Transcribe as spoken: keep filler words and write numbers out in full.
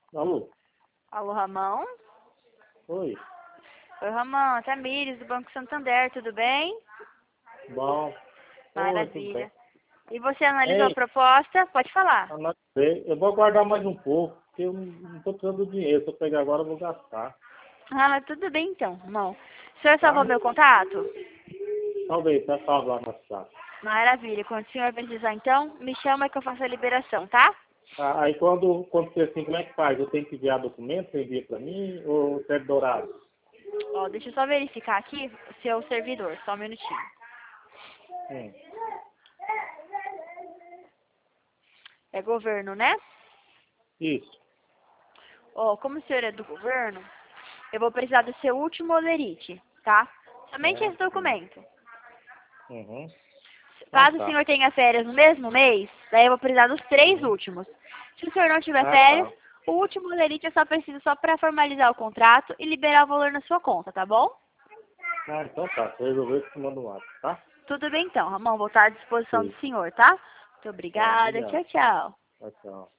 Alô? Alô, Ramon? Oi. Oi, Ramon, é a Tamires, do Banco Santander, tudo bem? Bom. Oi, tudo bem? Maravilha. E você analisou a Ei, proposta? Pode falar. anotei. Eu vou aguardar mais um pouco, porque eu não estou precisando do dinheiro. Se eu pegar agora, eu vou gastar. Ah, tudo bem então, Ramon. O senhor salvou Tá? meu contato? Talvez, tá salvo lá no WhatsApp. Maravilha. Quando o senhor precisar, então, me chama que eu faço a liberação, tá? Ah, aí quando acontecer assim, como é que faz? Eu tenho que enviar documento, você envia para mim, ou você é dourado? Ó, deixa eu só verificar aqui o seu servidor, só um minutinho. Hum. É governo, né? Isso. Ó, como o senhor é do governo, eu vou precisar do seu último olerite, tá? Somente É. esse Hum. documento. Uhum. Ah, Caso o tá. senhor tenha férias no mesmo mês, daí eu vou precisar dos três Uhum. últimos. Se o senhor não tiver Ah, férias, tá. o último olerite eu só preciso só para formalizar o contrato e liberar o valor na sua conta, tá bom? Ah, então tá. Se eu resolver, eu te mando um WhatsApp, tá? Tudo bem então, Ramon, vou estar à disposição do Sim. senhor, tá? Muito Tá, obrigada, obrigado. tchau, tchau. Tchau, tchau.